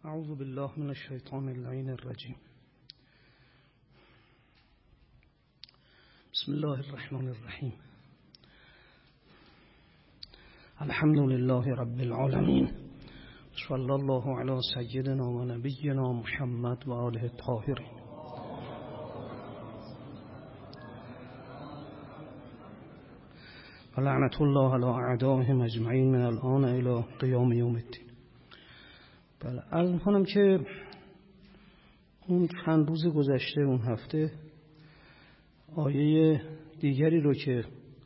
اعوذ بالله من الشیطان اللعین الرجیم. بسم الله الرحمن الرحیم. الحمد لله رب العالمین. صلی الله علی سیدنا و نبینا محمد و آله الطاهرین. و لعنت الله علی اعدائهم اجمعین من الان الی قیام یوم الدین. بله، عرض می‌کنم که اون چند روز گذشته، اون هفته، آیه دیگری رو که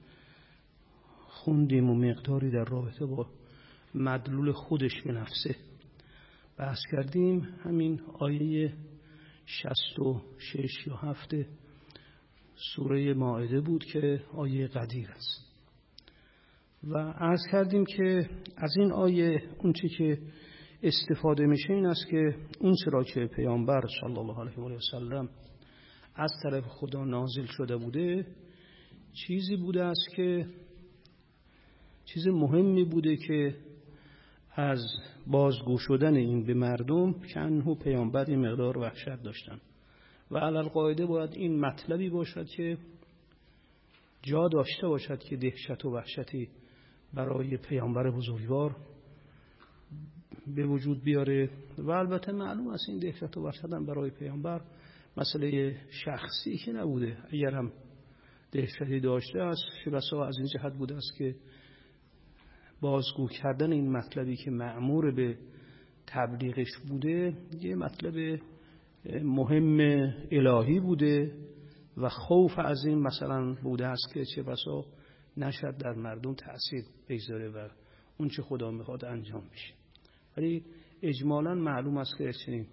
خوندیم و مقداری در رابطه با مدلول خودش به نفسه بحث کردیم، همین آیه 66 یا 7 سوره مائده بود که آیه قدیر است. و عرض کردیم که از این آیه اون چی که استفاده میشه این است که اون چرا که پیامبر صلی الله علیه و سلم از طرف خدا نازل شده بوده، چیزی بوده است که چیز مهمی بوده که از بازگو شدن این به مردم کنه پیامبر این مقدار وحشت داشتن و علل قاعده باید این مطلبی باشد که جا داشته باشد که دهشت و وحشتی برای پیامبر بزرگوار به وجود بیاره. و البته معلوم است این دهشت و وحشت هم برای پیامبر مسئله شخصی که نبوده، اگر هم دهشتی داشته است چه بسا از این جهت بوده است که بازگو کردن این مطلبی که مأمور به تبلیغش بوده یه مطلب مهم الهی بوده و خوف از این مثلا بوده است که چه بسا نشد در مردم تأثیر بگذاره و اون چه خدا میخواد انجام میشه. ولی اجمالاً معلوم است که چنین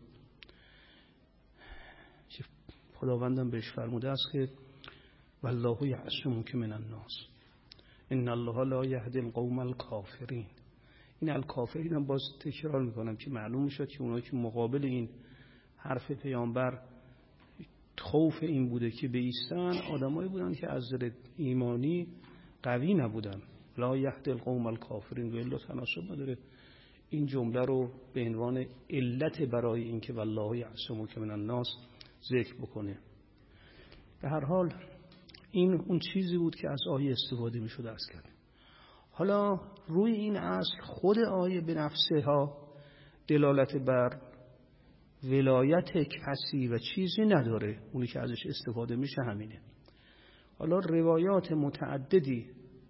خداوندم بهش فرموده است که والله یعصمک من الناس ان الله لا یهدی القوم الکافرین. این الکافرین هم باز تکرار میکنم که معلوم شد که اونایی که مقابل این حرف پیامبر خوف این بوده که بایستن آدمایی بودن که از نظر ایمانی قوی نبودن. لا یهدی القوم الکافرین و الا تناسب نداره این جمله رو به عنوان علت برای اینکه والله یعصمک من الناس ذکر بکنه. به هر حال این اون چیزی بود که از آیه استفاده می شده است کرد. حالا روی این اصل خود آیه به نفسه ها دلالت بر ولایت کسی و چیزی نداره، اونی که ازش استفاده میشه همینه. حالا روایات متعددی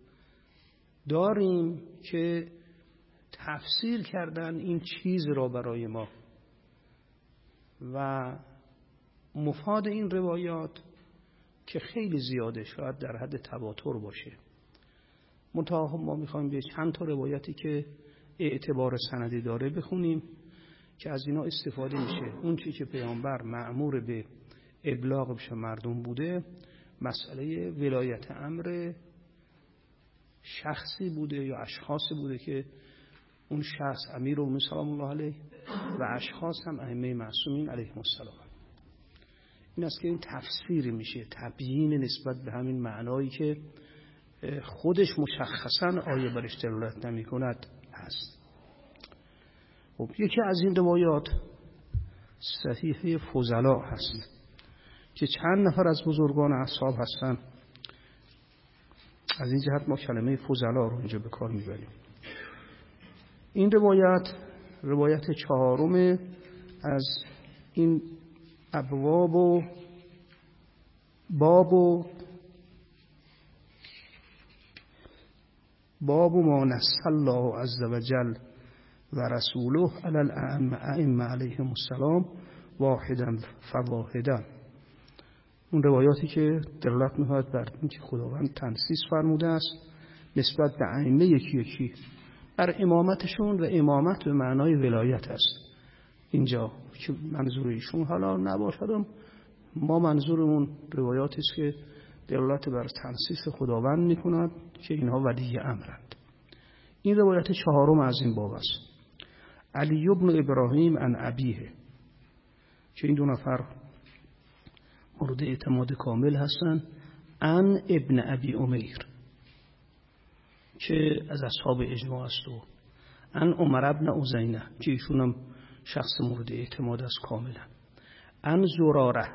داریم که تفسیر کردن این چیز را برای ما و مفاد این روایات که خیلی زیاده، شاید در حد تواتر باشه. منتها ما میخوایم به چند تا روایتی که اعتبار سندی داره بخونیم که از اینا استفاده میشه. اون چیزی که پیامبر مأمور به ابلاغ بشه مردم بوده، مسئله ولایت امر شخصی بوده یا اشخاصی بوده که اون شخص امیرالمومنین سلام الله علیه و اشخاص هم ائمه معصومین علیهم السلام. این است که این تفسیر میشه، تبیین نسبت به همین معنایی که خودش مشخصا آیه برش دلالت نمی کند هست. خب یکی از این روایات صحیفه فضلا هست که چند نفر از بزرگان اصحاب هستن. از این جهت ما کلمه فضلا رو اینجا به کار میبریم. این روایت 4 از این ابواب و باب ما نص الله عز وجل و رسوله علی الائمه علیهم السلام واحدا فواحدا. اون روایاتی که دلالت می‌کند بر اینکه خداوند تنصیص فرموده است نسبت به ائمه یکی یکی بر امامتشون و امامت به معنای ولایت است. اینجا که منظور ایشون حالا نباشد، ما منظورمون روایاتی است که دلالت بر تنصیص خداوند می‌کند که اینها ولی امرند. این روایت 4 از این باب است. علی ابن ابراهیم عن ابیه، که این 2 نفر مورد اعتماد کامل هستن. عن ابن ابی امیر که از اصحاب اجماع است و عن عمر ابن عزینه که ایشون هم شخص مورد اعتماد است کاملا. ان زراره،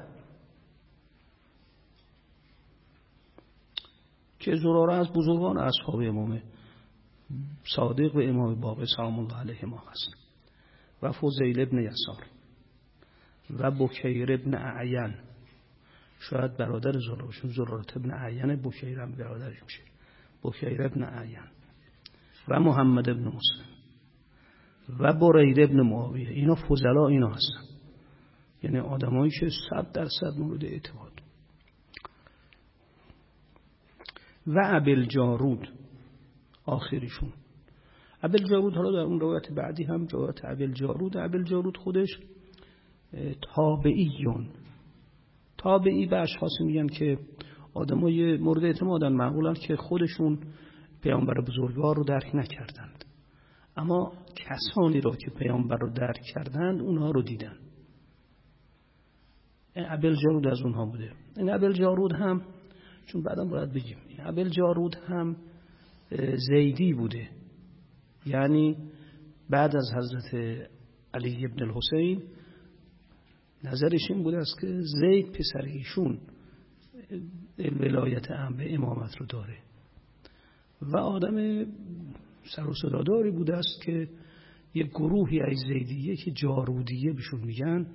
که زراره از بزرگان اصحاب امام صادق و امام باقر سلام الله علیه ما هست، و فضیل ابن یسار و بکیر ابن اعین، شاید برادر زراره، چون زراره ابن اعین بکیر هم برادرش میشه، بکیر ابن اعین و محمد ابن مسلم و برید ابن معاویه. اینا فضلا اینا هستن، یعنی آدمایی که 100% مورد اعتماد. و ابوالجارود آخریشون. ابوالجارود حالا در اون روایت بعدی هم روایت ابوالجارود خودش تابعی به اشخاص میگن که آدمای مورد اعتمادن، معمولا که خودشون پیامبر بزرگوار رو درک نکردند، اما کسانی رو که پیامبر رو درک کردند اونها رو دیدن. ابوالجارود از اونها بوده. این ابوالجارود هم، چون بعدم باید بگیم، این ابوالجارود هم زیدی بوده، یعنی بعد از حضرت علی ابن الحسین نظرش این بوده است که زید پسر ایشون ولایت به امامت رو داره و آدم سر و صداداری بوده است که یک گروهی از زیدیه که جارودیه بهشون میگن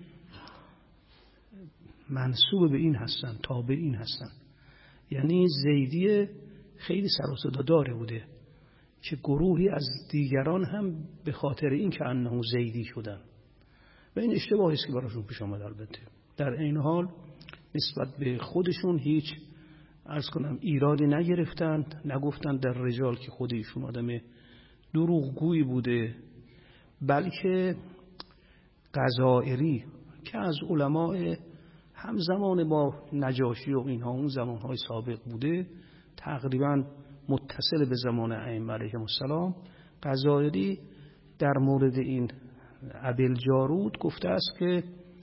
منسوب به این هستن، تابع این هستن. یعنی زیدیه خیلی سر و صداداری بوده که گروهی از دیگران هم به خاطر این که انه زیدی شدن و این اشتباهی است که براشون پیش آمد. البته در این حال نسبت به خودشون هیچ ایرادی نگرفتند، نگفتند در رجال که خود ایشون آدم دروغگویی بوده، بلکه قضائری که از علماء همزمان با نجاشی و اینها اون زمانهای سابق بوده، تقریبا متصل به زمان ائمه علیهم السلام، قضائری در مورد این ابوالجارود گفته است که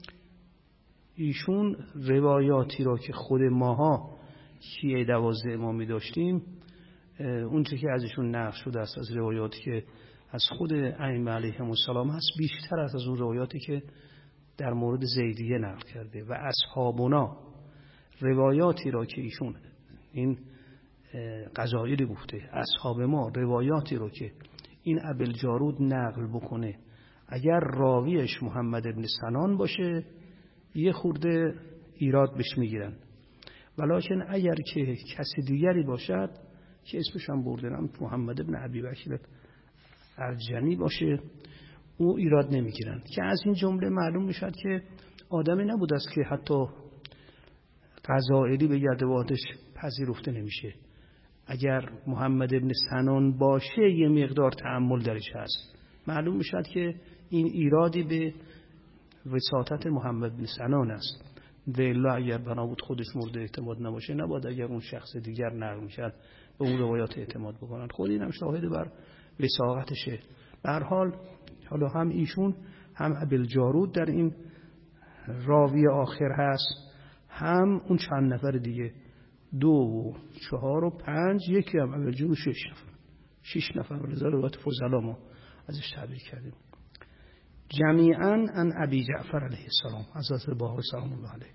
ایشون روایاتی را که خود ماها شیعه 12 امامی داشتیم، اون چه که ازشون نقل شده است از روایاتی که از خود ائمه علیهم السلام هست، بیشتر از اون روایاتی که در مورد زیدیه نقل کرده. و اصحابنا روایاتی را که ایشون، این قضایری گفته، اصحاب ما روایاتی را که این ابوالجارود نقل بکنه اگر راویش محمد ابن سنان باشه یه خورده ایراد بهش میگیرن، ولیکن اگر که کسی دیگری باشد که اسمش هم بردنم محمد ابن ابی بکر ارجنی باشه او ایراد نمیگیرن. که از این جمله معلوم میشد که آدمی نبود است که حتی قضائری به گردواتش پذیرفته نمیشه. اگر محمد ابن سنان باشه یه مقدار تأمل درش هست، معلوم میشد که این ایرادی به وساطت محمد بن سنان است. والا اگر بنا بود خودش مورد اعتماد نباشه، نباید اگر اون شخص دیگر نقل میشد به اون روایات اعتماد بکنن. خود اینم شاهد بر وساقتشه. به هر حال حالا هم ایشون هم ابوالجارود در این راوی آخر هست، هم اون چند نفر دیگه 2 و 4 و 5، یکی هم ابوالجارود 6 نفر رضا روایت فضلا ما ازش تعبیر کردیم. جمیعاً عن ابی جعفر علیه السلام، حضرت باقر سلام الله علیه،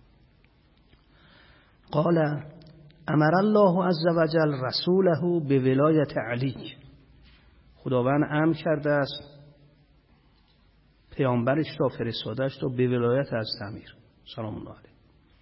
قال امر الله عز وجل رسوله به ولایت علی، خداوند امر کرده است پیامبرش را، فرستاده‌اش را به ولایت از امیر سلام الله علیه.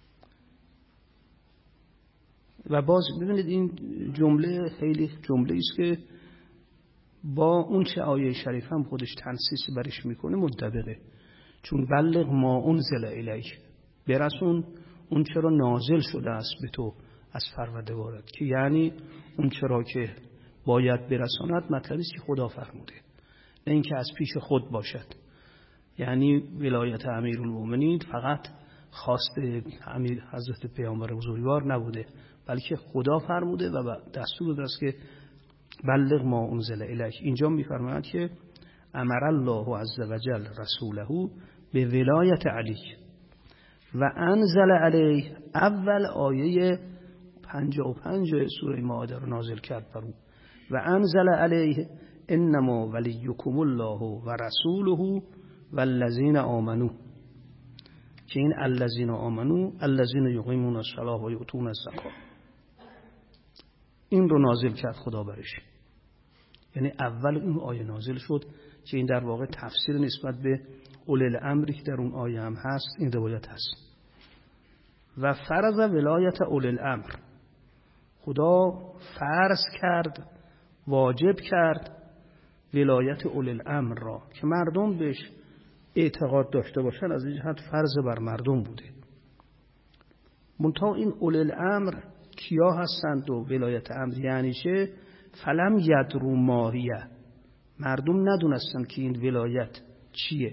و باز ببینید این جمله خیلی جمله است که با اون چه آیه شریف هم خودش تنصیص برش میکنه منطبقه. چون بلغ ما انزل الیک، برسون اون چرا نازل شده است به تو از پروردگارت، که یعنی اون چرا که باید برساند مطلبی است که خدا فرموده، نه اینکه از پیش خود باشد. یعنی ولایت امیرالمومنین فقط خواست امیر حضرت پیامبر بزرگوار نبوده، بلکه خدا فرموده و دستور داده است که بلغ ما انزل الیک. اینجا میفرماید که امر الله عز وجل رسوله به ولایت علی و انزل علیه، اول آیه 55 سوره مائده رو نازل کرد بر او. و انزل علیه انما ولیکم الله و رسوله والذین آمنو، که این الذین آمنو الذین یقیمون الصلاة و یؤتون الزکات، این رو نازل کرد خدا برش. یعنی اول اون آیه نازل شد که این در واقع تفسیر نسبت به اولی الامری که در اون آیه هم هست، این روایت هست. و فرض ولایت اولی الامر، خدا فرض کرد، واجب کرد ولایت اولی الامر را که مردم بهش اعتقاد داشته باشن، از این جهت فرض بر مردم بوده. منتها این اولی الامر کیا هستند و ولایت امر یعنی چه؟ فلم یدرو ماهیه، مردم ندونستن که این ولایت چیه.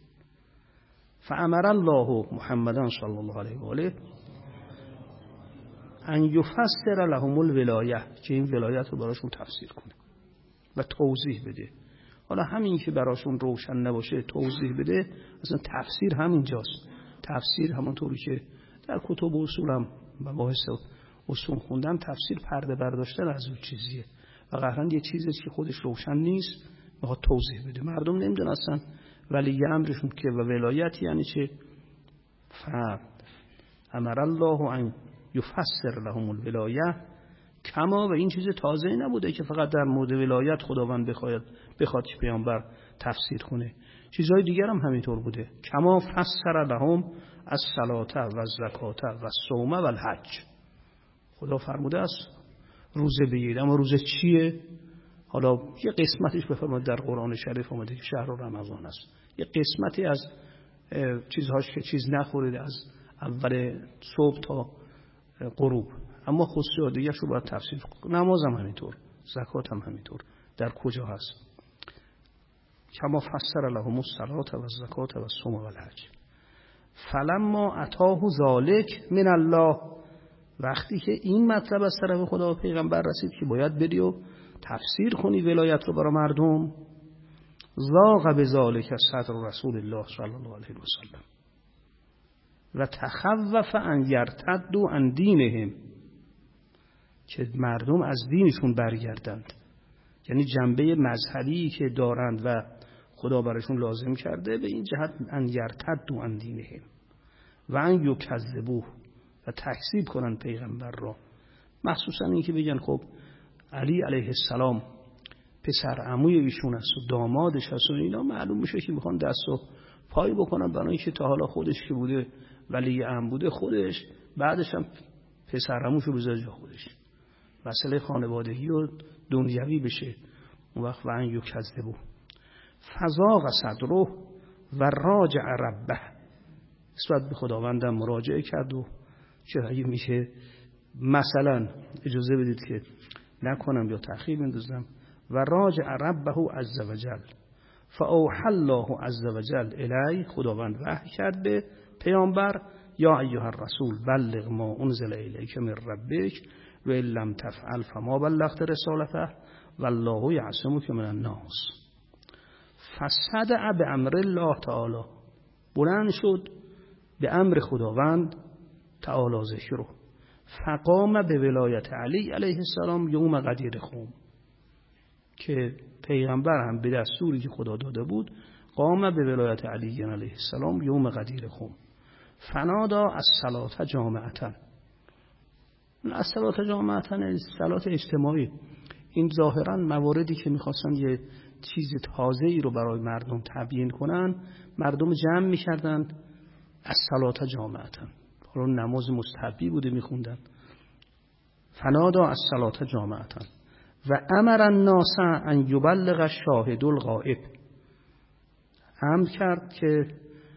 فامر الله محمدن صلی الله علیه و آله ان یفسر لهم الولایه، که این ولایت رو براشون تفسیر کنه و توضیح بده. حالا همین که براشون روشن نباشه توضیح بده، اصلا تفسیر همینجاست. تفسیر همونطوری که در کتب اصول هم مباحث اصول خوندن، تفسیر پرده برداشتن از اون چیزیه و قهرن یه چیزی که خودش روشن نیست میخواد توضیح بده. مردم نمیدونستن ولی امرشون که و ولایت یعنی چه. امر الله ان یفسر لهم الولایه کما، و این چیز تازه نبوده که فقط در مورد ولایت خداوند بخواد که پیامبر تفسیر کنه، چیزهای دیگر هم همینطور بوده. کما فسر لهم الصلاة و الزکات و الصوم و الحج، خدا فرموده است روزه بگیرید، اما روزه چیه؟ حالا یه قسمتش بفرمایید در قرآن شریف اومده که شهر رمضان است، یه قسمتی از چیزهاش که چیز نخورید از اول صبح تا غروب، اما خصوصیات دیگه رو باید تفسیر کنید. نماز هم همینطور، زکات هم همینطور، در کجا هست. کما فسر لهم الصلاة و الزکات و الصوم و الحج. فلما اتاه ذلک من الله، وقتی که این مطلب از طرف خدا و پیغمبر رسید که باید بری و تفسیر کنی ولایت رو برای مردم، ضاق بذلک صدر رسول الله صلی الله علیه و سلم و تخوف ان یرتدوا عن دینهم، که مردم از دینشون برگردند. یعنی جنبه مذهبی که دارند و خدا براشون لازم کرده به این جهت ان یرتدوا عن دینهم و ان یکذبوه، و تکذیب کنن پیغمبر را. مخصوصا این که بگن خب علی علیه السلام پسر عموی ایشون است و دامادش هست و اینا، معلوم میشه که میخوان دست و پای بکنن برای اینکه تا حالا خودش که بوده ولی ام بوده، خودش بعدش هم پسر عموشو بذاره جا خودش، مسئله خانوادگی و دنیوی بشه. اون وقت و ان یکذبو فزاق صدره و راجع ربه، نسبت به خداوندم مراجعه کرد و که اگه میشه مثلا اجازه بدید که نکنم یا تأخیر بندازم، و راجع ربه عز وجل فاوحى الله عز وجل الی، خداوند وحی کرد به پیامبر یا ایها الرسول بلغ ما انزل الیک من ربک و ان لم تفعل فما بلغت رسالته والله یعصمک من الناس. فصدع بامر الله تعالی، بلند شد به امر خداوند تعالی ذکره، فقام به ولایت علی علیه السلام یوم غدیر خم، که پیغمبر هم به دستوری که خدا داده بود قام به ولایت علی علیه السلام یوم غدیر خم. فنادا الصلاة جامعة، الصلاة جامعة صلاة اجتماعی. این ظاهرا مواردی که میخواستن یه چیز تازه‌ای رو برای مردم تبیین کنن، مردم جمع میکردن الصلاة جامعة، حالا نماز مستحبی بوده میخوندن. فنادا الصلاة جامعة و امر الناس ان یبلغ الشاهد الغائب، امر کرد که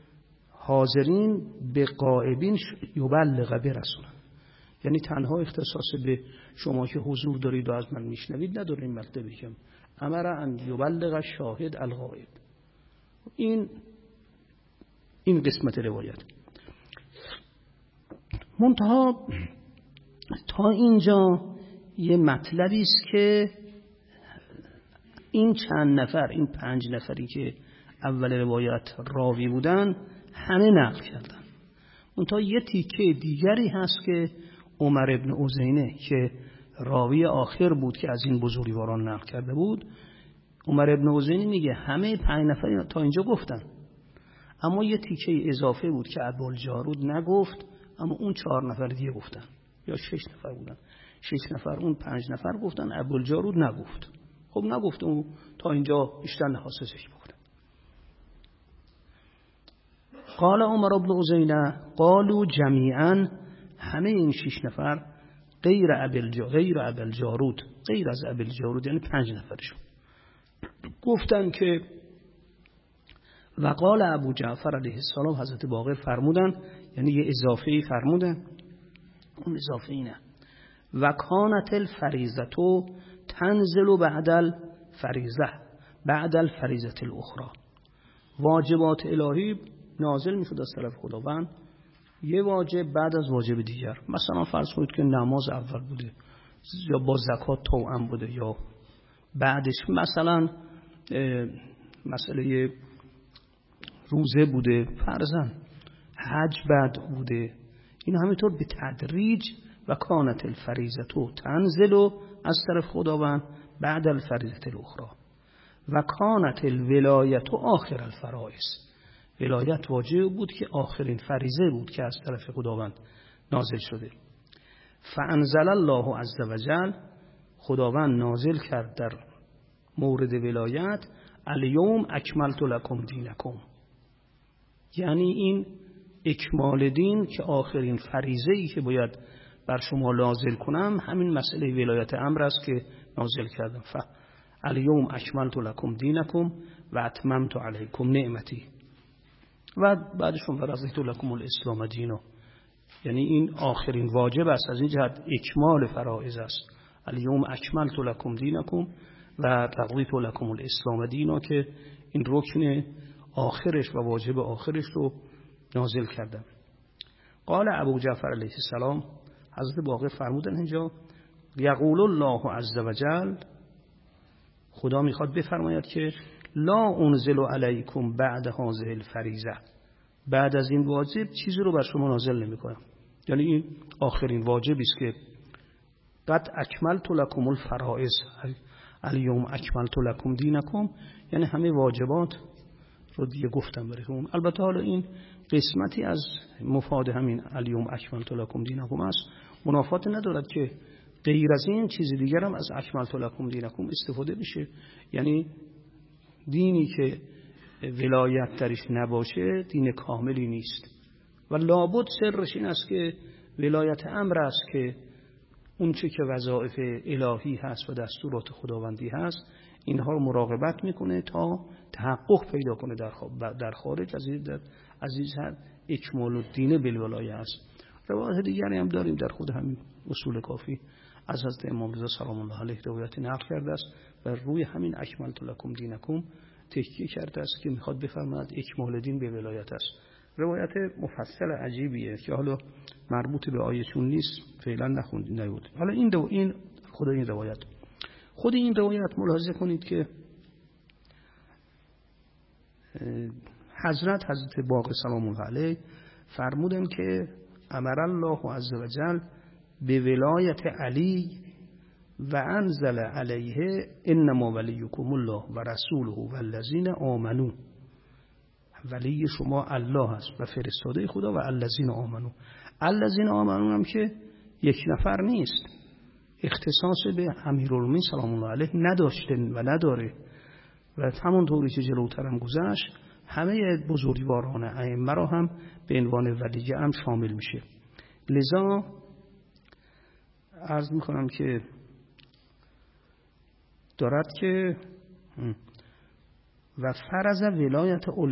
حاضرین به غائبین یبلغ برسونن، یعنی تنها اختصاص به شما که حضور دارید و از من میشنوید نداره این مطلبی که امر ان یبلغ الشاهد الغائب. این قسمت روایت. منتها تا اینجا یه مطلبی است که این چند نفر، این 5 نفری که اول روایت راوی بودن همه نقل کردن. منتها یه تیکه دیگری هست که عمر ابن عزینه که راوی آخر بود که از این بزرگواران نقل کرده بود، عمر ابن عزینه میگه همه 5 نفر تا اینجا گفتن، اما یه تیکه اضافه بود که ابوالجارود نگفت، اما اون 4 نفر دیگه گفتن، یا 6 نفر بودن، 6 نفر اون 5 نفر گفتن، ابوالجارود نگفت. خب نگفت اون تا اینجا بیشتر نحاسسش بکنه. قال عمر بن عزینه قالوا جمیعا، همه این 6 نفر غیر ابوالجارود، غیر از ابوالجارود یعنی 5 نفرشون گفتن که وقال ابو جعفر علیه السلام، حضرت باقر فرمودن، یعنی یه اضافه‌ای فرمودن، اون اضافه اینه و کانت الفریضه تنزل بعد الفریضه الاخرى، واجبات الهی نازل میشد از طرف خداوند یه واجب بعد از واجب دیگر. مثلا فرض کنید که نماز اول بوده یا با زکات توأم بوده، یا بعدش مثلا مسئله روزه بوده، فرضاً حج بعد بوده. این همینطور به تدریج و کانت الفریضه تنزل از طرف خداوند بعد الفریضه الاخرى و کانت الولایت آخر الفرائض، ولایت واجب بود که آخرین فریضه بود که از طرف خداوند نازل شده. فانزل الله عز وجل، خداوند نازل کرد در مورد ولایت الیوم اکملت لکم دینکم، یعنی این اکمال دین که آخرین فریضه ای که باید بر شما نازل کنم همین مسئله ولایت امر است که نازل کردم. الیوم اکملت لکم دینکم و اتممت علیکم نعمتی، و بعدشون ورضیت لکم الاسلام دینا، یعنی این آخرین واجب است، از این جهت اکمال فرائض است. الیوم اکملت لکم دینکم و رضیت لکم الاسلام دینا، که این رکن آخرش و واجب آخرش رو نازل کردم. قال ابو جعفر علیه السلام، حضرت باقر فرمودن اینجا یقول الله عز وجل، خدا میخواد بفرماید که لا انزل علیکم بعد هذه الفریضه، بعد از این واجب چیزی رو بر شما نازل نمیکنم، یعنی این آخرین واجبی است که قد اکملت لکم الفرائض الیوم اکملت لکم دینکم، یعنی همه واجبات رو دیگه گفتم براتون. البته حالا این قسمتی از مفاد همین الیوم اکملت لکم دینکم است، منافات ندارد که غیر از این چیز دیگر هم از اکملت لکم دینکم استفاده بشه، یعنی دینی که ولایت درش نباشه دین کاملی نیست و لابد سرش این است که ولایت امر است که اون چه که وظایف الهی هست و دستورات خداوندی هست اینها رو مراقبت میکنه تا تحقق پیدا کنه در خارج از این اکمال الدین بالولایه است. روایت دیگری هم داریم در خود همین اصول کافی از حضرت امام رضا سلام الله علیه روایت نقل کرده است و روی همین اکملت لکم دینکم تکیه کرده است که میخواد بفرماید اکمال دین به ولایت است. روایت مفصل عجیبیه که حالا مربوط به آیتون نیست، فعلا نبود. حالا این خود این روایت ملاحظه کنید که حضرت باقر سلام الله علیه فرمودن که امر الله عز وجل به ولایت علی و انزل علیه انما ولیکم الله و رسوله و الذین آمنو، ولی شما الله است و فرستاده خدا و الذین آمنو. الذین آمنو هم که یک نفر نیست، اختصاص به امیرالمومنین سلام الله علیه نداشته و نداره و همونطوری که جلوترم گذشت همه بزرگواران ائمه را هم به عنوان ولی امر شامل میشه. لذا عرض میکنم که دارد که و فرض ولایت اولی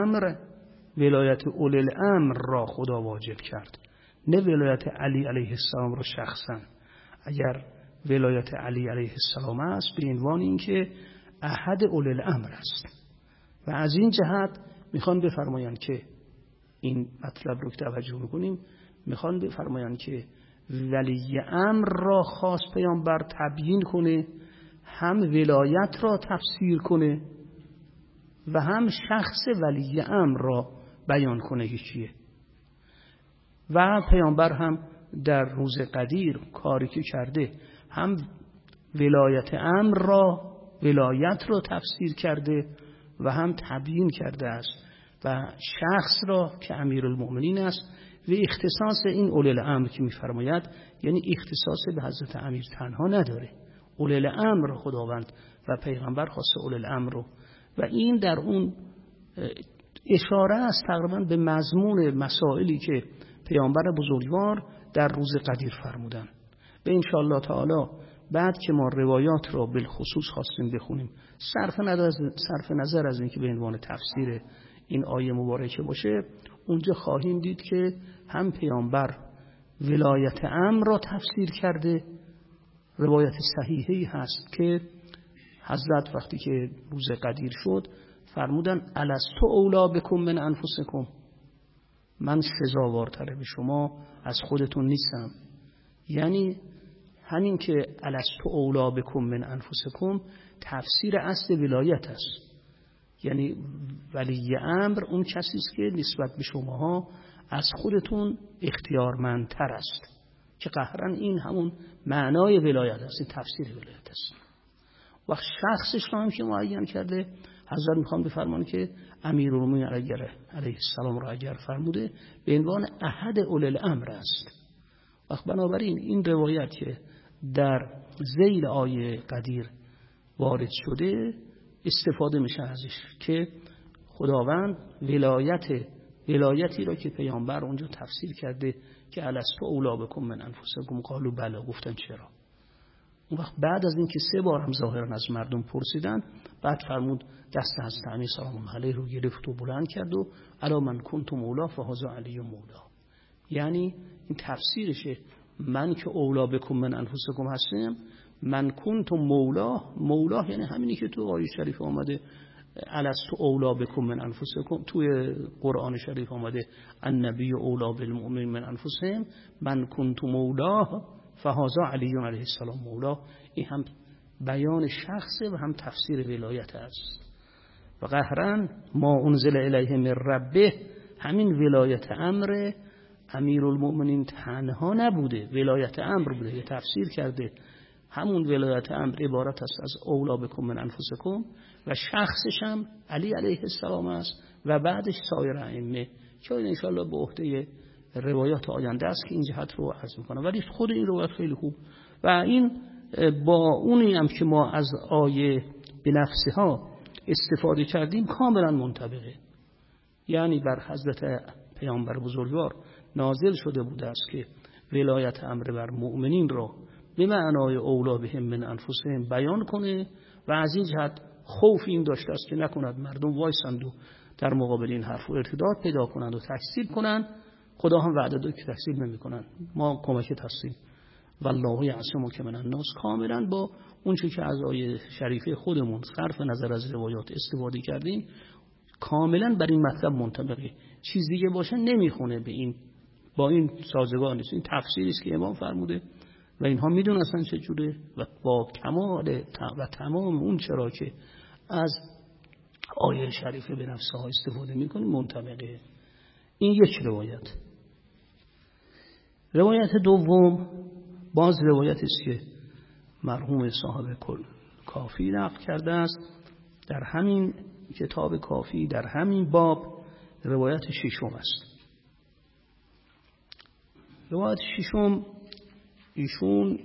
الامر را خدا واجب کرد، نه ولایت علی علیه السلام را شخصا. اگر ولایت علی علیه السلام است به عنوان اینکه احد اولی الامر است و از این جهت میخوان بفرمایند که این مطلب رو که توجه میکنیم، میخوان بفرمایند که ولی امر را خاص پیامبر تبیین کنه، هم ولایت را تفسیر کنه و هم شخص ولی امر را بیان کنه که چیه. و پیامبر هم در روز قدیر کاری که کرده هم ولایت امر را، ولایت را تفسیر کرده و هم تبیین کرده است و شخص را که امیرالمؤمنین است و اختصاص این اولی الامر که می‌فرماید یعنی اختصاص به حضرت امیر تنها نداره. اولی الامر خداوند و پیغمبر خاص اولی الامر رو و این در اون اشاره است تقریبا به مضمون مسائلی که پیامبر بزرگوار در روز قدیر فرمودن. و ان شاء الله تعالی بعد که ما روایات را بالخصوص خواستیم بخونیم صرف نظر از اینکه به عنوان تفسیر این آیه مبارکه باشه، اونجا خواهیم دید که هم پیامبر ولایت امر را تفسیر کرده. روایت صحیحی هست که حضرت وقتی که روز قدیر شد فرمودن الستو اولا بکم من انفسکم، من سزاوارتر به شما از خودتون نیستم. یعنی همین که الستو اولا بکم من انفسکم تفسیر اصل ولایت است. یعنی ولی امر اون کسی است که نسبت به شماها از خودتون اختیارمندتر است، که قهرن این همون معنای ولایت است، تفسیر ولایت است. وقت شخصش رو هم که معین کرده حضرت میخوان بفرمان که امیرالمومنین علیه السلام را اگر فرموده به عنوان احد اولی الامر است. وقت بنابراین این روایت که در ذیل آیه قدیر وارد شده استفاده میشه ازش که خداوند ولایتی را که پیامبر اونجا تفسیر کرده که الستو اولا بکم من انفسکم قالوا بلا، گفتن چرا. اون وقت بعد از اینکه 3 بار هم ظاهرا از مردم پرسیدن، بعد فرمود دست حضرت امیر سلام الله علیه رو گرفت و بلند کرد و الا من کنت مولا فهذا علی مولا. یعنی این تفسیرشه، من که اولا بکم من انفسکم هستم، من کنت مولا یعنی همینی که تو آیه شریف آمده الستو اولا بکم من انفسکم، توی قرآن شریف آمده النبی اولا بالمؤمنین من انفسهم، من کنت مولا فهذا علی علیه السلام مولا. این هم بیان شخصه و هم تفسیر ولایت است. و قهرن ما انزل الیه من ربه، همین ولایت امر امیرالمؤمنین تنها نبوده، ولایت امر بوده، یه تفسیر کرده. همون ولایت امر عبارت است از اولا بکم من انفسکم و شخصش هم علی علیه السلام است و بعدش سایر ائمه که ان شاء الله به عهده روایات آینده است که این جهت رو عرض می‌کنم. ولی خود این روایت خیلی خوب و این با اونی هم که ما از آیه به نفسها استفاده کردیم کاملا منطبقه. یعنی بر حضرت پیامبر بزرگوار نازل شده بوده است که ولایت امر بر مؤمنین را به معنای اولا بهم من انفسهم بیان کنه و از این جهت خوف این داشته است که نکند مردم وایسند و در مقابل این حرف و ارتداد پیدا کنند و تکذیب کنند. خدا هم وعده داد که تکذیب نمی‌کنند، ما کمکت هستیم. والله یعصمک من الناس، کاملا با اون چیزی که از آیه شریفه خودمون صرف نظر از روایات استفاده کردیم کاملا بر این مطلب منطبقه. چیز دیگه باشه نمیخونه به این، با این سازگار نیست. این تفسیری است که امام فرموده و اینها میدونستن چه جوره و با کمال و تمام اون چرا که از آیه شریفه به نفسها استفاده میکنیم منطبقه. این یک روایت. روایت دوم باز روایت است که مرحوم صاحب کافی نقل کرده است در همین کتاب کافی، در همین باب. روایت ششم است. روایت ششم ایشون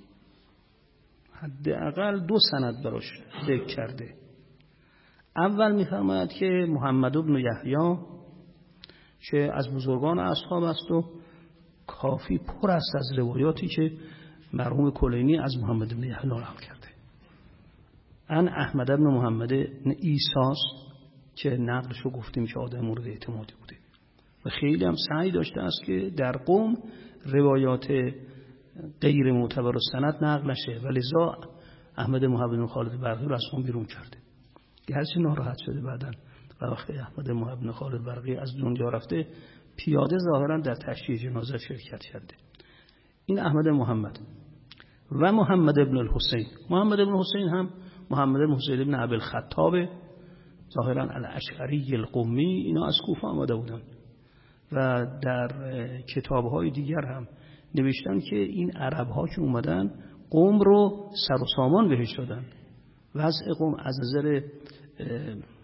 حداقل 2 سند براش ذکر کرده. اول می‌فرماید که محمد بن یحیی که از بزرگان اصحاب است و کافی پر است از روایاتی که مرحوم کلینی از محمد بن یحیی نقل کرده. ان احمد بن محمد بن عیسی که نقلشو گفتیم که آدم مورد اعتمادی بوده و خیلی هم سعی داشته است که در قوم روایات غیر معتبر و سند نقل نشه، ولی لذا احمد محمد بن خالد برقی رو از قوم بیرون کرده. گرچه ناراحت شده بعدن و وقتی احمد محمد بن خالد برقی از دنیا رفته پیاده ظاهرا در تشییع جنازه شرکت کرده. این احمد محمد و محمد بن الحسین. محمد بن الحسین هم محمد بن حسین بن ابی الخطاب ظاهرا الاشعری القمی، اینا از کوفه آمده بودن و در کتاب‌های دیگر هم نوشتن که این عرب‌ها که اومدن قوم رو سر و سامان بهش دادن. وضع قوم از نظر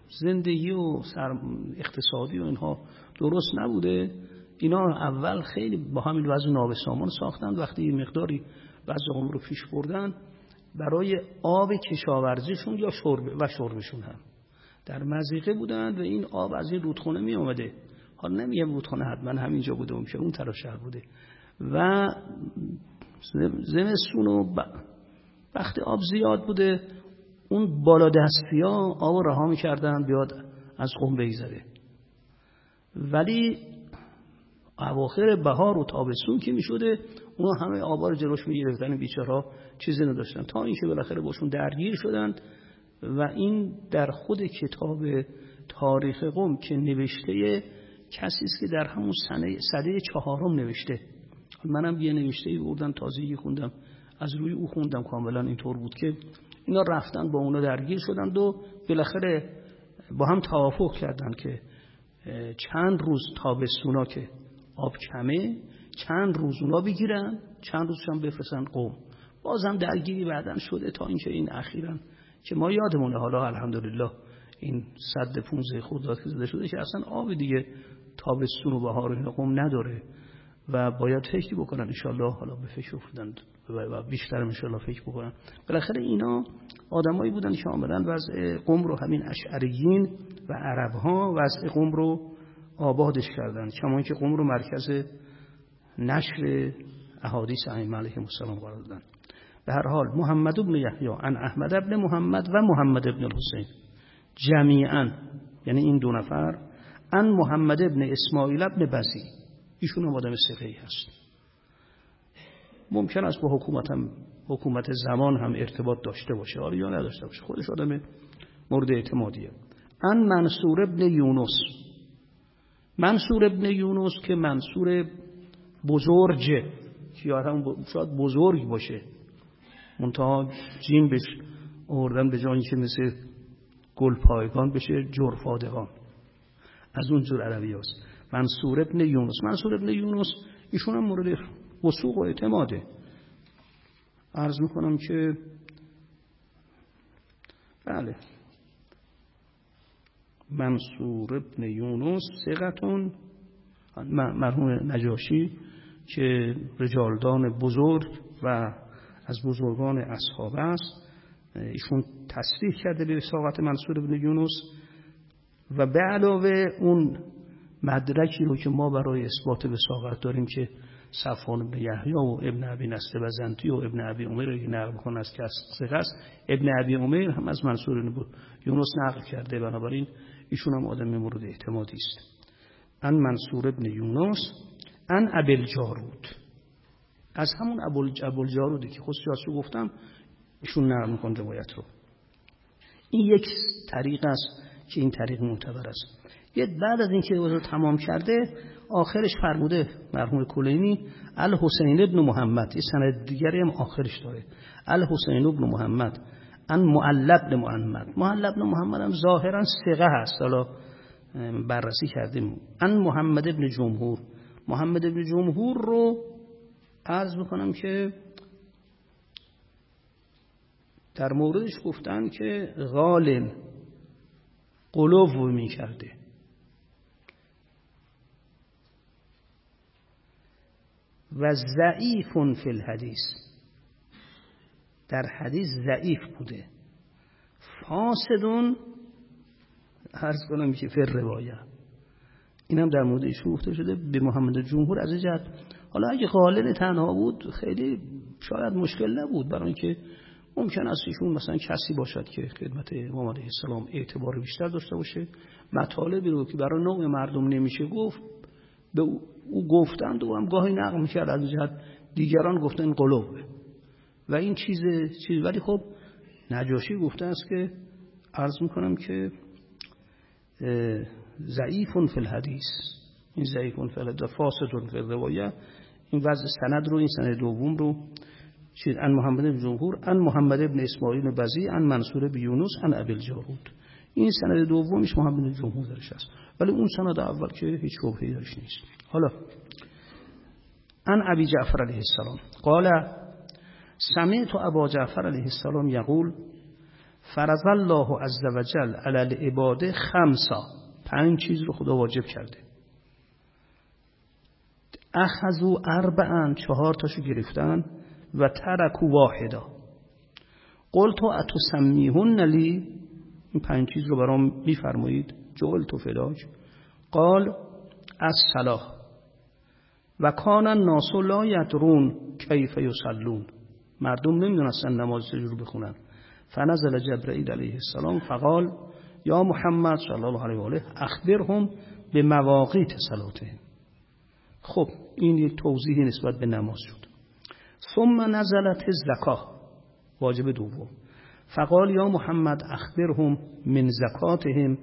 زندگی و اقتصادی و اینها درست نبوده، اینا اول خیلی با همین وضع نابسامان ساختن. وقتی مقداری وضع قم رو پیش بردن برای آب کشاورزیشون یا شربشون هم در مضیقه بودن و این آب از این رودخونه می اومده. حالا نمیگم رودخونه حتما همینجا بوده، ممکن اون طرف شهر بوده و زمستون و وقتی آب زیاد بوده اون بالا دستیا آب رها می‌کردن بیاد از قم بگذره. ولی اواخر بهار و تابستون که میشده اونا همه آبا رو جلوش میگرفتن، بیچاره‌ها چیزی نداشتن تا اینکه بالاخره باشون درگیر شدن و این در خود کتاب تاریخ قم که نوشته کسی است که در همون سده 4 نوشته. منم یه نوشته‌ای بردم تازگی خوندم، از روی او خوندم، کاملا اینطور بود که اینا رفتن با اونا درگیر شدند و بالاخره با هم توافق کردن که چند روز تابستونا که آب کمه چند روز اونا بگیرن، چند روزش هم بفرستن قم. بازم درگیری بعدن شده تا اینکه این اخیراً که ما یادمونه حالا الحمدلله این سد 15 خرداد که زده شده که اصلا آب دیگه تابستون و بهار این قم نداره و باید فکر بکنن ان شاءالله، حالا به فکر افتادن و بیشتر ان شاءالله فکر بکنن. بالاخره اینا آدمایی بودن که عملاً وضع قم رو، همین اشعریین و عرب‌ها وضع قم رو آبادش کردن، کما اینکه قم رو مرکز نشر احادیث ائمه علیهم السلام قرار دادن. به هر حال محمد بن یحیی عن احمد بن محمد و محمد بن الحسین جمیعا، یعنی این دو نفر، عن محمد بن اسماعیل بن بزی، ایشون هم آدم ثقه‌ای هست. ممکن است با حکومت زمان هم ارتباط داشته باشه، آره یا نداشته باشه، خودش آدم مورد اعتمادیه. عن منصور بن یونس، منصور بن یونس که منصور بزرگه که هم شاید بزرگ باشه، منتها جیم بش آوردن به جایی که مثل گلپایگان بشه جرفادگان، از اون جور عربی هست. منصور ابن یونس، منصور ابن یونس ایشون هم مورد وثوق و اعتماده. عرض میکنم که بله منصور ابن یونس ثقتون، مرحوم نجاشی که رجالدان بزرگ و از بزرگان اصحاب است، ایشون تصریح کرده به وثاقت منصور ابن یونس و به علاوه اون مدرکی رو که ما برای اثبات وثاقت داریم که صفوان بن یحیی و ابن ابی نصر بزنتی و ابن ابی عمر رو نقل می‌کنه از که ثقه است، ابن ابی عمر هم از منصور ابن یونس نقل کرده، بنابراین ایشون هم آدم مورد اعتمادی است. ان منصور ابن یونس ان ابی الجارود، از همون ابوالجارودی که خصوصیاتشو گفتم ایشون نقل می‌کنه روایت رو. این یک طریق است که این طریق معتبر است. بعد از اینکه رو تمام کرده آخرش فرموده مرحوم کلینی الحسین ابن محمد، یه سند دیگری هم آخرش داره، الحسین ابن محمد ان معل ابن محمد، معل ابن محمد هم ظاهرا ثقه هست، حالا بررسی کردیم. ان محمد ابن جمهور، محمد ابن جمهور رو عرض میکنم که در موردش گفتن که غالن قلوب می کرده و ضعیف فی الحدیث، در حدیث ضعیف بوده. فاسدون عرض کنم که فی روایه، این هم در مورد ایشون گفته شده به محمد جمهور از جهت. حالا اگه غالن تنها بود خیلی شاید مشکل نبود، برای اینکه ممکن است ایشون مثلا کسی باشد که خدمت امام علیه السلام اعتبار بیشتر داشته باشه، مطالبی رو که برای نوع مردم نمیشه گفت به او گفتند و هم گاهی نقل میکرد از جهت دیگران گفتن قلوبه و این چیز. ولی خب نجاشی گفته است که عرض میکنم که ضعیف فی الحدیث، این ضعیف فی الحدیث فاسد فی الروایه، این وضع سند رو، این سند دوم رو چیز ان محمد بن جمهور ان محمد بن اسماعیل بزی ان منصور بن یونس ان ابی الجارود، این سند دومش محمد بن جمهور درش است، ولی اون سند اول که هیچ شبهه‌ای درش نیست. حالا ان ابی جعفر علیه السلام قال سمعت ابا جعفر علیه السلام یقول فرض الله عز وجل علی العباد 5 چیز رو خدا واجب کرده. اخذوا 4 4 تاشو گرفتن و ترکوا واحدا. قلت اتسمیهن لی، این 5 چیز رو برام میفرمایید؟ جعلت فداک. قال الصلاة و کان الناس لا یدرون کیف یصلون، مردم نمیدونستن نماز چجوری بخونن. فنزل جبرئیل علیه السلام فقال یا محمد صلی الله علیه و آله اخبرهم بمواقیت صلاتهم. خب این یک توضیحی نسبت به نماز شد. ثم نزلت الزکاه، واجب دوم. فقال یا محمد اخبرهم من زکاتهم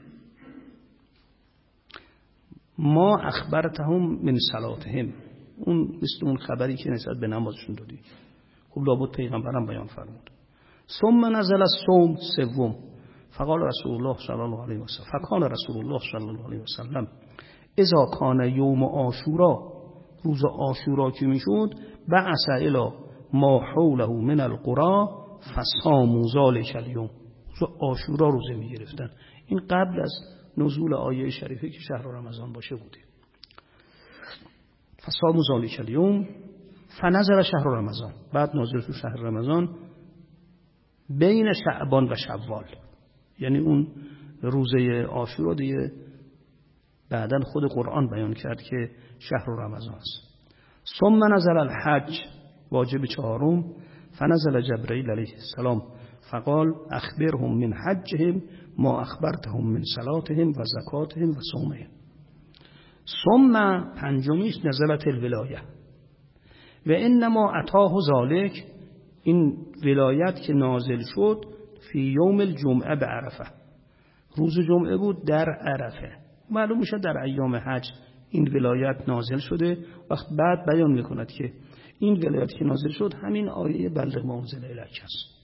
ما اخبرتهم من صلاتهم. اون مثل اون خبری که نسبت به نمازشون دادی. خب لابد پیغمبرم بیان فرمود. ثم نزل الصوم سوم. فقال رسول الله صلی الله علیه و سلم فکان رسول الله صلی الله علیه و سلم اذا کان یوم عاشورا، روز عاشورا که میشد، بعث الی ما حوله من القرى فصاموا ذلک اليوم. روز عاشورا روزه میگرفتن. این قبل از نزول آیه شریفه که شهر رمضان باشه بوده. فصاموا ذلک اليوم فنزل شهر رمضان، بعد نازل شد شهر رمضان بین شعبان و شوال، یعنی اون روزه عاشورا دیگه بعداً خود قرآن بیان کرد که شهر رمضان است. ثم نزل الحج، واجب 4. فنزل جبرئیل علیه السلام فقال اخبرهم من حجهم ما اخبرتهم من صلاتهم و زکاتهم و صومهم. ثم 5 نزلت الولایه و انما اتاه ذلک، این ولایت که نازل شد فی یوم الجمعه به عرفه، روز جمعه بود در عرفه. معلوم میشه در ایام حج این ولایت نازل شده. وقت بعد بیان میکند که این ولایت که نازل شد همین آیه بلغ ما انزل الیک است.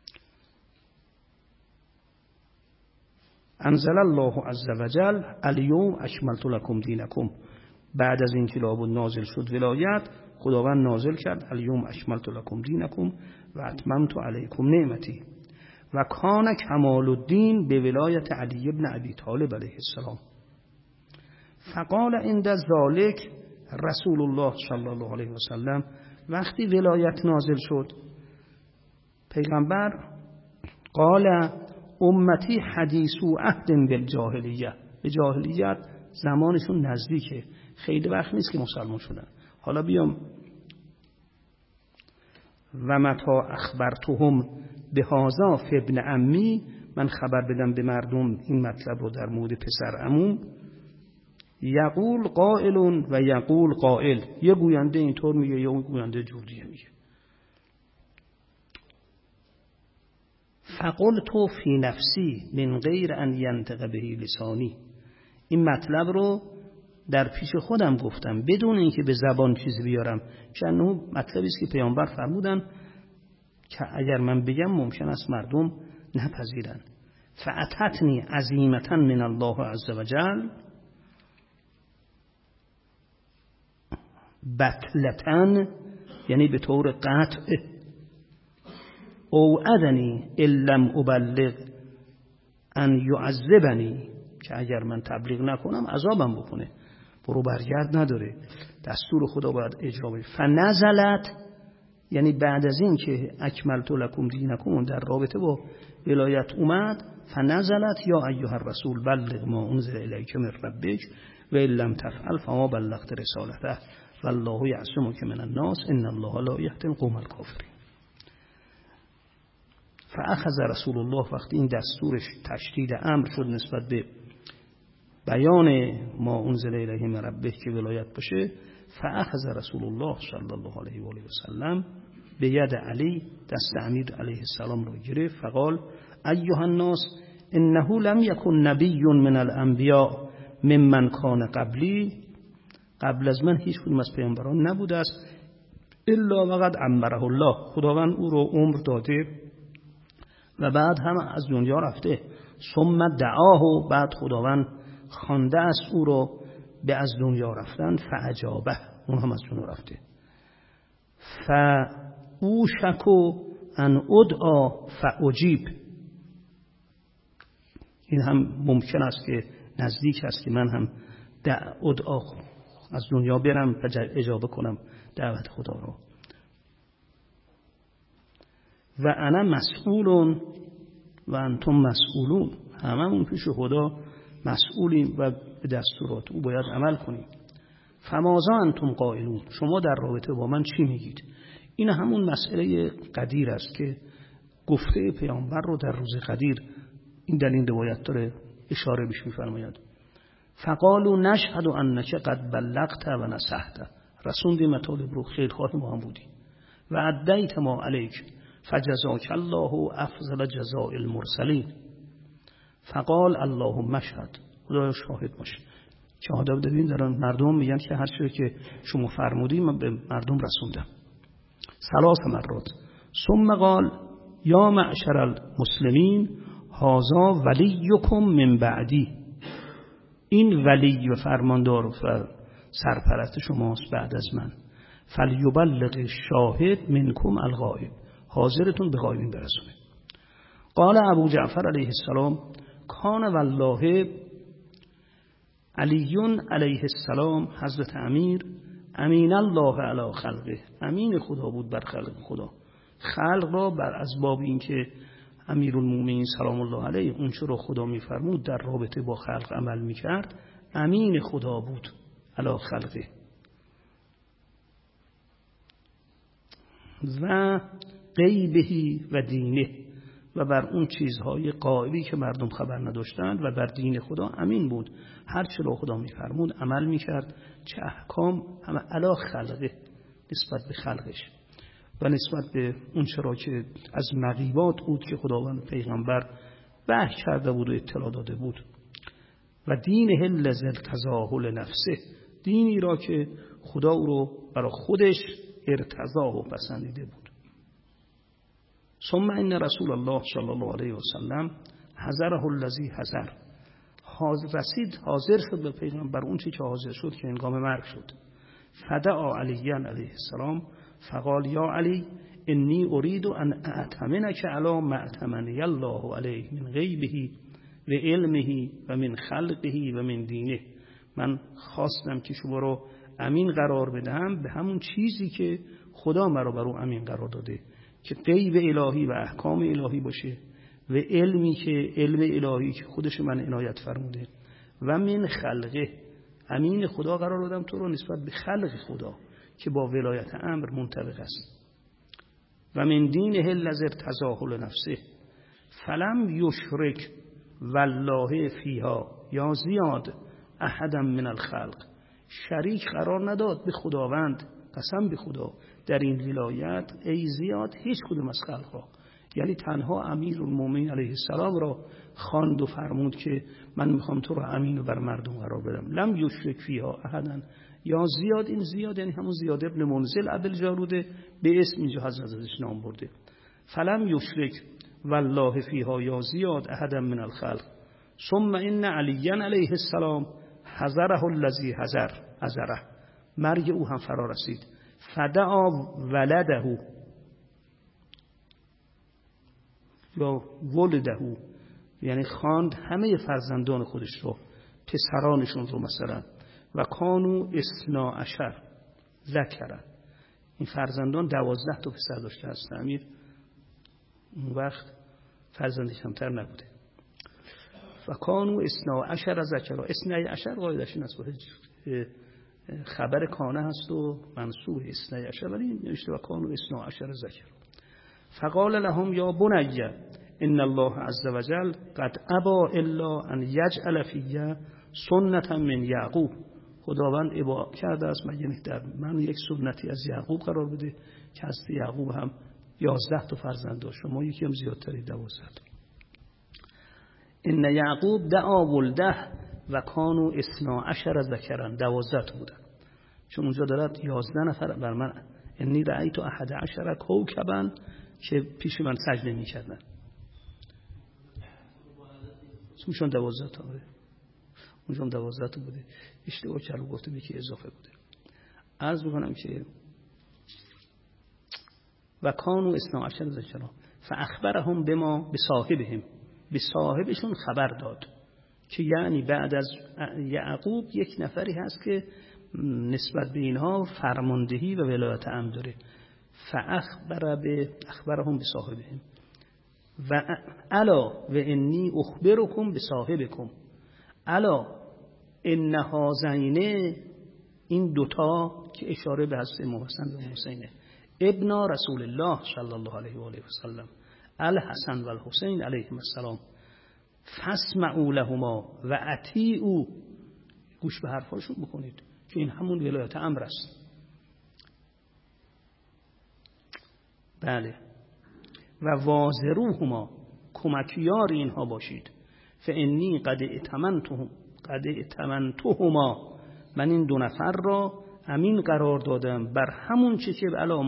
انزل الله عز وجل الیوم اکملت لکم دینکم. بعد از این که لابد نازل شد ولایت، خداوند نازل کرد الیوم اکملت لکم دینکم و اتممت علیکم نعمتی. و کان کمال الدین به ولایت علی ابن ابی طالب علیه السلام. فقال عند ذلک رسول الله صلی الله علیه و سلم، وقتی ولایت نازل شد پیغمبر قال امتی حدیثو عهد بالجاهلیه، به جاهلیت زمانشون نزدیکه، خیلی وقت نیست که مسلمان شدن. حالا بیام و متا اخبرتهم به هذا ابن عمی، من خبر بدم به مردم این مطلب رو در مورد پسر عموم. یقول قائل و یقول قائل، یه گوینده اینطور میگه یا گوینده جور دیگه میگه. فقلت فی نفسی من غیر ان ینطق به لسانی، این مطلب رو در پیش خودم گفتم بدون اینکه به زبان چیزی بیارم، چون مطلبی است که پیامبر فرمودن که اگر من بگم ممکن است مردم نپذیرن. فاتتنی عزیمتا من الله عز وجل بطلتن، یعنی به طور قطع، او ادنی لم ابلغ ان یعذبنی، که اگر من تبلیغ نکنم عذابم بکنه، برو برگرد نداره، دستور خدا باید اجرا بشه. فنزلت، یعنی بعد از این که اکملت لکم دینکم در رابطه با ولایت اومد، فنزلت یا ایها الرسول بلغ ما انزل الیک من ربک و ان لم تفعل فما بلغت رسالته والله یعصمک من الناس ان الله لا یهدی القوم الکافرین. فاخذ رسول الله، وقتی این دستورش تشدید امر شد نسبت به بیان ما انزل الیه من ربک که ولایت باشه، فاخذ رسول الله صلی الله علیه و آله و سلم به ید علی، دست امیر علیه السلام رو گرفت. فقال ایها الناس انه لم یکن نبی من الانبیاء ممن کان قبلی، قبل از من هیچ کدوم از پیامبران نبوده است الا وقد عمره الله، خداوند او رو عمر داده و بعد هم از دنیا رفته. ثم دعاه، بعد خداوند خوانده است او رو به از دنیا رفتن. فاجابه، اون هم از دنیا رفته. فاوشکو ان ادعا فاجیب، این هم ممکن است که نزدیک است که من هم ادعا از دنیا برم و اجابه کنم دعوت خدا رو. و انا مسئولون و انتم مسئولون، هممون پیش خدا مسئولیم و به دستورات او باید عمل کنیم. فماذا انتم قائلون، شما در رابطه با من چی میگید؟ این همون مسئله قدیر است که گفته پیامبر رو در روز قدیر این در این روایت داره اشاره بهش می‌فرماید. فقالوا نشهد انک قد بلغت و نصحت، رسوندی مطالب رو، خیرخواه ما هم بودی، و ادیت ما علیک فجزاک الله افضل جزاء المرسلین. فقال اللهم اشهد، خدایا شاهد باش که آداب ببین دارن مردم میگن که هر چیزی که شما فرمودی من به مردم رسوندم. 3 مرات. ثم قال یا معشر المسلمین هذا ولیکم من بعدی، این ولی و فرماندار و سرپرست شماست بعد از من. فلیبلغ الشاهد منکم الغائب، حاضرتون به غایبین برسونه. قال ابو جعفر علیه السلام کان والله علی علیه السلام، حضرت امیر امین الله علی خلقه، امین خدا بود بر خلق خدا، خلق را بر اسباب این که امیرالمومنین سلام الله علیه اون چه رو خدا میفرمود در رابطه با خلق عمل میکرد، امین خدا بود علی خلقه. و غیبهی و دینه، و بر اون چیزهای غایبی که مردم خبر نداشتند و بر دین خدا امین بود، هر چه رو خدا میفرمود عمل میکرد، چه احکام همه علی خلقه نسبت به خلقش و نسبت به اون چرا که از مغیبات بود که خداوند پیغمبر وحی کرده بود و اطلاع داده بود. و دین الذی ارتضاه لنفسه، دینی را که خدا او رو برای خودش ارتضاه و پسندیده بود. ثم ان رسول الله صلی الله علیه و سلم حضره الذی حضر، حاضر شد به پیغمبر اون چی که حاضر شد که هنگام مرگ شد. فدعا علی علیه السلام فقال یا علی انی اريد ان اعتمنک علی ما اعتمنی الله علیه من غیبه و علمه و من خلقه و من دینه، من خواستم که شما رو امین قرار بدهم به همون چیزی که خدا مرا بر او امین قرار داده که غیب الهی و احکام الهی باشه و علمی که علم الهی که خودش من عنایت فرموده و من خلقه، امین خدا قرار دادم تو رو نسبت به خلق خدا که با ولایت امر منطبق است. و من دینه الذی ارتضاه لنفسه فلم یشرک والله فیها یا زیاد احدا من الخلق، شریک قرار نداد به خداوند، قسم به خدا در این ولایت ای زیاد هیچ کدوم از خلق را، یعنی تنها امیرالمومنین علیه السلام را خواند و فرمود که من میخوام تو را امین و بر مردم قرار بدم. لم یشرک فیها احدا یا زیاد، این زیاد یعنی همون زیاد ابن منزل ابل جاروده به اسم اینجا حضرت ازش نام برده. فلم یشرک والله فیها یا زیاد احدا من الخلق. ثم ان علی علیه السلام حضره الذی حضره، مرگ او هم فرا رسید. فدعا ولده یا ولده، یعنی خواند همه فرزندان خودش رو، پسرانشون رو مثلا، و کانو 12 ذکرن، این فرزندان 12 تا پسر داشته هست. امیر اون وقت فرزندش کمتر نبوده. و کانو 12 ذکرن، 12 قاعدش این است خبر کانه هست و منصوب 12، ولی نوشته و کانو 12 ذکر. فقال لهم یا بنی ان الله عز وجل قد ابا الا ان یجعل فی سنتا من یعقوب، خداوند ابا کرده است مگر در من یک سنتی از یعقوب قرار بده که از یعقوب هم 11 تا فرزند داشت، شما یکی هم زیادتری 12. ان یعقوب دعا ولده و کانو 12 ذکرن، 12 تا بودن، چون اونجا دارد 11 نفر بر من انی رأیت 11 کوکبا که پیش من سجده می‌کردن، اونجا 12 تا بوده، اونجا 12 تا بوده، اشتباه کردم گفتم یکی اضافه بوده. عرض می‌کنم که و کانو 12 ذکرن فاخبرهم بما بصاحبهم، به صاحبشون خبر داد که یعنی بعد از یعقوب یک نفری هست که نسبت به اینها فرماندهی و ولایت امر داره. اخبرهم به صاحبهم و الا و انی اخبرکم به صاحبکم الا ان هذین، این دوتا که اشاره به حضرت امام حسن و امام حسینه، ابنا رسول الله صلی الله علیه و آله و سلم الحسن و الحسین علیهم السلام فاسمعوا لهما و اطیعوا، گوش به حرفاشون بکنید که این همون ولایت امر است. بله. و واظروهما، کمکیار اینها باشید. فانی قد ائتمنتهما، من این دو نفر را امین قرار دادم بر همون چه که علی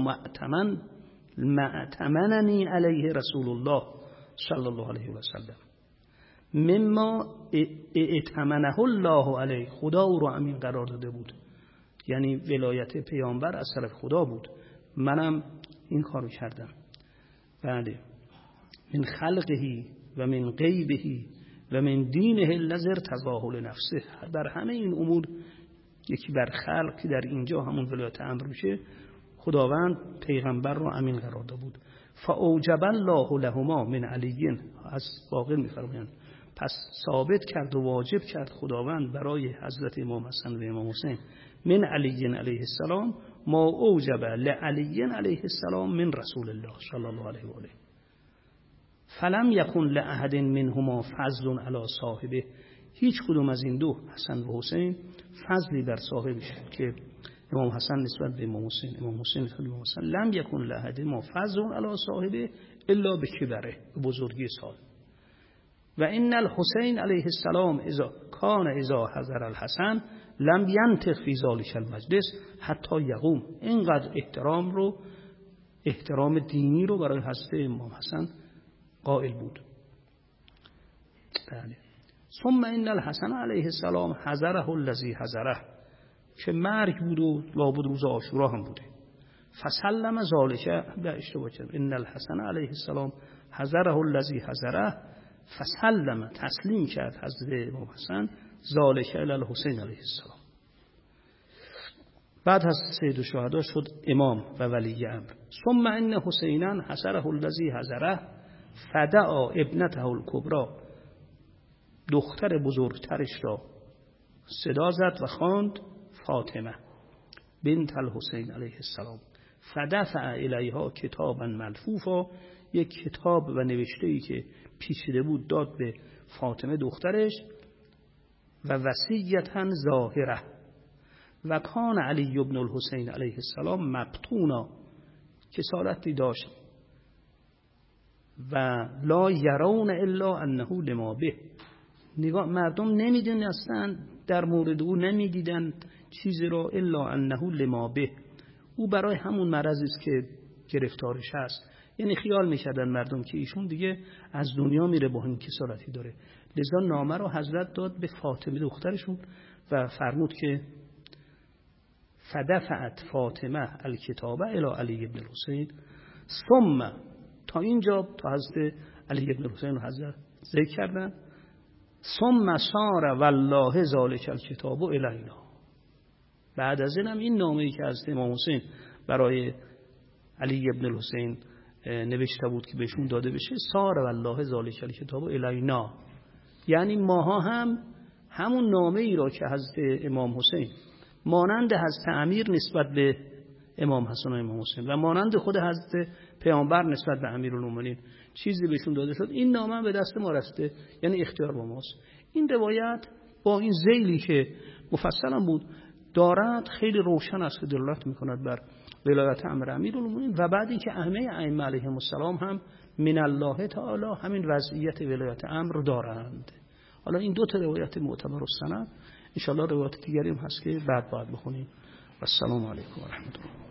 معتمننی علیه رسول الله صلی الله علیه و سلم، مما ائتمنه الله علیه، خدا او را امین قرار داده بود، یعنی ولایت پیامبر از طرف خدا بود، منم این کارو کردم. بله. من خلقه و من غیبه و من دینه الذی ارتضاه لنفسه، در همه این امور یکی بر خلق که در اینجا همون ولایت امر میشه، خداوند پیغمبر رو امین قرار داده بود. فاوجب الله لهما من علی، از باقر میفرمایند پس ثابت کرد و واجب کرد خداوند برای حضرت امام حسن و امام حسین من علی علیه السلام ما اوجب لعلی علیه السلام من رسول الله صلی الله علیه و آله. فلم یکن لاحد منهما فضل علی صاحبه، هیچ کدوم از این دو حسن و حسین فضلی بر صاحبش که امام حسن نسبت به امام حسین، امام حسین نسبت به امام حسن، لم یکن لاحد ما فضل علی صاحبه الا بکبره، بزرگی سال. و ان الحسین علیه السلام اذا حضر الحسن لم ینطق فی ذلک المجلس حتی یقوم، اینقدر احترام دینی رو برای حضرت امام حسن قائل بود. بله. ثم ان الحسن علیه السلام حضره الذی حضره، که مرگ بود و لابد روز عاشورا هم بوده. فسلم ذلک، به اشتباه کردم، ان الحسن علیه السلام حضره الذی حضره فسلم، تسلیم کرد حضرت امام حسن ذلک الی الحسین علیه السلام. بعد از سید الشهدا شد امام و ولی امر. ثم ان حسینا حضره الذی حضره فدعا ابنته الکبری، دختر بزرگترش را صدا زد و خواند فاطمه بنت الحسین علیه السلام. فدفع الیها کتابا ملفوفا، یک کتاب و نوشته‌ای که پیچیده بود داد به فاطمه دخترش. و وصیتا ظاهره و کان علی ابن الحسین علیه السلام مبطونا، کسالتی داشت و لا یرون الا انه لما به، نگاه مردم نمیدونستن در مورد او، نمیدیدن چیزی را الا انه لما به، او برای همون مرضی است که گرفتارش هست. یعنی خیال میکردن مردم که ایشون دیگه از دنیا میره با این کسالتی داره. لذا نامه رو حضرت داد به فاطمه دخترشون و فرمود که فدفعت فاطمه الکتابه الی علی ابن الحسین. ثم، تا اینجا تا حضرت علی ابن الحسین رو حضرت ذکر کردن. ثم سار والله ذلک الکتاب الینا، بعد از اینم این نامه‌ای که حضرت امام حسین برای علی ابن الحسین نوشته بود که بهشون داده بشه، سار والله ذلک الکتاب الینا، یعنی ماها هم همون نامه‌ای را که حضرت امام حسین مانند حضرت امیر نسبت به امام حسن و امام حسین و مانند خود حضرت پیامبر نسبت به امیرالمومنین چیزی بهشون داده شد، این نامه به دست ما رسیده، یعنی اختیار با ماست. این روایت با این ذیلی که مفصلا بود دارد خیلی روشن است که دلالت میکند بر ولایت امر امیرالمومنین و بعد اینکه ائمه علیهم السلام هم من الله تعالی همین وضعیت ولایت امر دارند. حالا این دو تا روایت معتبر السند، ان شاء الله روایت دیگری هم هست که بعد باید بخونیم. و السلام علیکم و رحمت الله.